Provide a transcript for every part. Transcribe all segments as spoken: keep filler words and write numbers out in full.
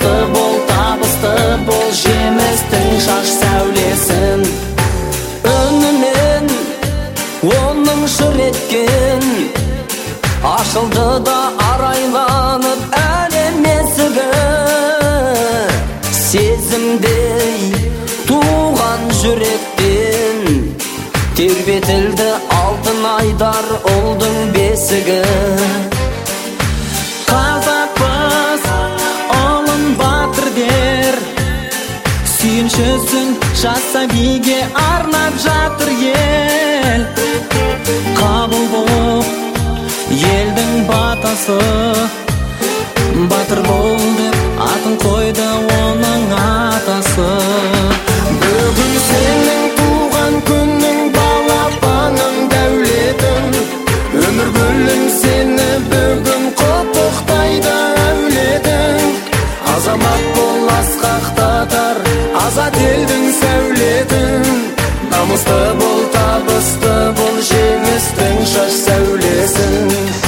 намысты бол, табысты бол, жемістің шаш сәулесін. Үнінен оның шыр еткен ашылды да арайланып әлем есігі. Сезімдей туған жүректен тербетілді алтын айдар ұлдың бесігі. Қазақпыз ұлын батыр дер, сүйіншісін жас сәбиге арнап жатыр ел. Қабыл болып елдің батасы, батыр бол деп атын қойды оның атасы. Бүгін сенің туған күнің, балапаның дәулетің, өмір гүлің сені бүгін құттықтайды әулетің. Азамат бол, асқақтатар азат елдің сәулетін. Намысты бол, табысты бол, жеңістің шаш сәулесін.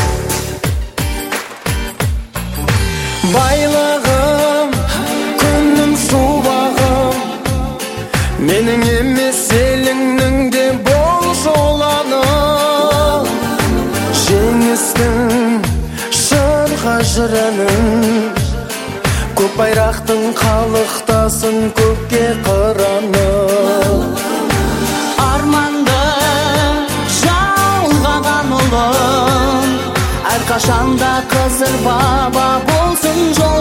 Байлығым, күнім, шуағым, менің емес еліңнің де бол жоланы. Жеңістің шырға жырының, көк байрақтың қалықтасын көкке қыраны. Арманды жалғаған ұлым, әрқашанда қызыр баба болсын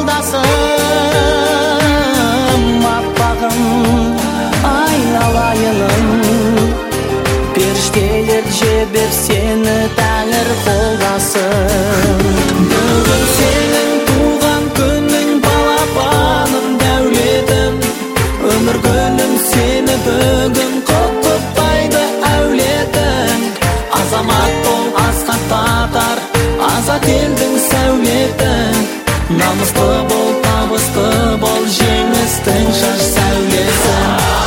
жолдасым. Аппағым, айналайыным, періштелер жебер сені тәңір қолдасын. Бүгін сенің туған күнің, балапаным дәулетім, өмір гүлім сені бүгін құттықтайды әулетің. Азамат бол, асқақтатар азат елдің сәулетін. Намысты бол, табысты бол, жеңістің шаш сәулесін.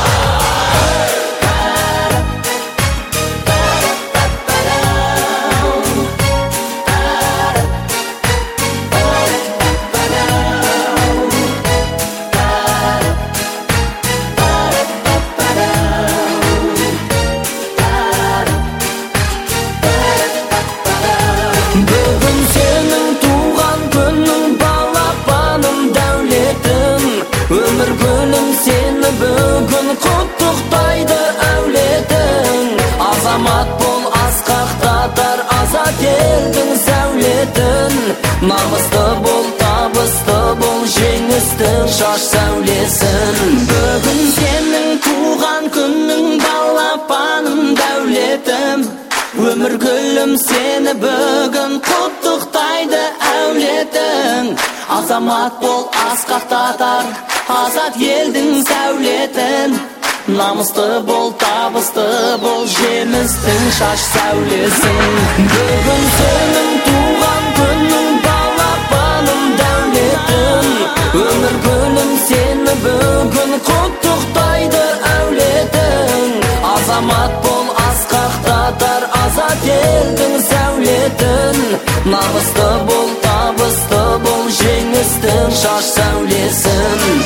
Бүгін сенің туған күнің, балапаным дәулетім, өмір гүлім сені бүгін құттықтайды әулетің. Азамат бол, асқақтатар азат елдің сәулетін. Намысты бол, табысты бол, жеңістің шаш сәулесін. Бүгін сенің туған күнің, балапаным дәулетім, өмір гүлім сені бүгін құттықтайды әулетің. Азамат бол, асқақтатар азат елдің сәулетін. Намысты бол, табысты бол, жемістің шаш сәулесін. Бүгін сенің туған күнің, балапаным дәулетім, өмір гүлім сені бүгін құттықтайды әулетің. Азамат бол, асқақтатар азат елдің сәулетін. Намысты бол, табысты бол, жеңістің шаш сәулесін.